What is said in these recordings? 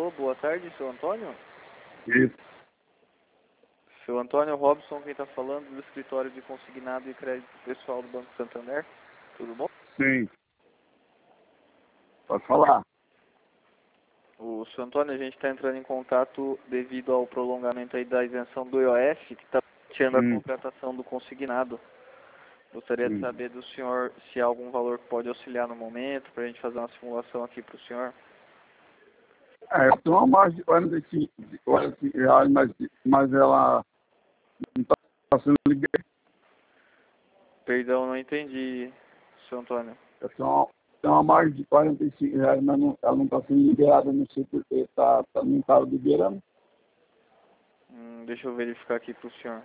Alô, boa tarde, seu Antônio? Isso. Seu Antônio Robson, quem está falando do escritório de consignado e crédito pessoal do Banco Santander. Tudo bom? Sim. Pode falar. O seu Antônio, a gente está entrando em contato devido ao prolongamento aí da isenção do IOF, que está tirando a contratação do consignado. Gostaria de saber do senhor se há algum valor que pode auxiliar no momento, para a gente fazer uma simulação aqui para o senhor. Eu tenho uma margem de 45 reais, mas ela não está sendo liberada. Perdão, não entendi, seu Antônio. Eu tenho uma margem de 45 reais, mas ela não está sendo liberada, não sei porque não está liberando. Deixa eu verificar aqui para o senhor.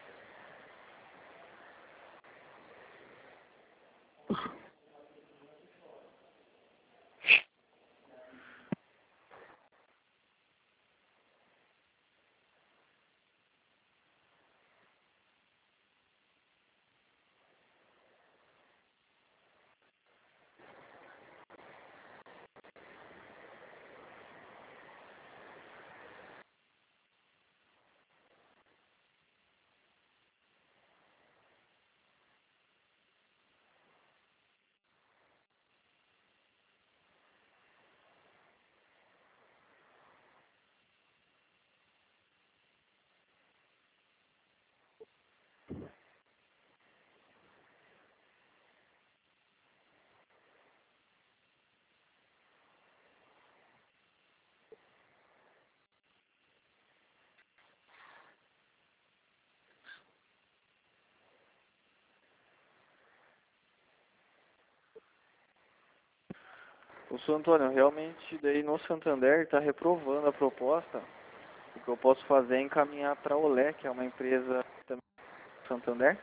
O seu Antônio, realmente daí no Santander está reprovando a proposta. O que eu posso fazer é encaminhar para a Olé, que é uma empresa também do Santander,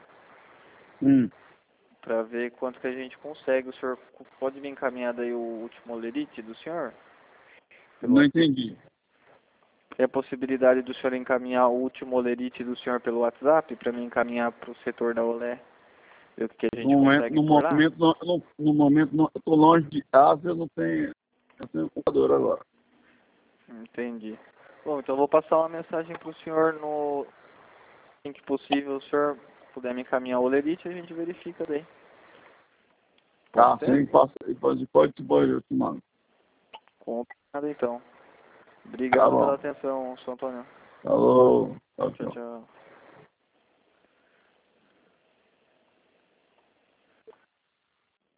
para ver quanto que a gente consegue. O senhor pode me encaminhar daí o último olerite do senhor? Não entendi. Tem a possibilidade do senhor encaminhar o último olerite do senhor pelo WhatsApp para me encaminhar para o setor da Olé? Ver o que a gente consegue por lá? No momento, eu estou longe de casa, eu tenho computador agora. Entendi. Bom, então eu vou passar uma mensagem para o senhor no assim que possível. O senhor puder me encaminhar o olerite, a gente verifica daí. Tá, Pode ser? sim, pode, eu te mando. Combinado então. Tá Obrigado bom. pela atenção, seu Antônio. Falou. Tchau, Tchau, tchau. tchau.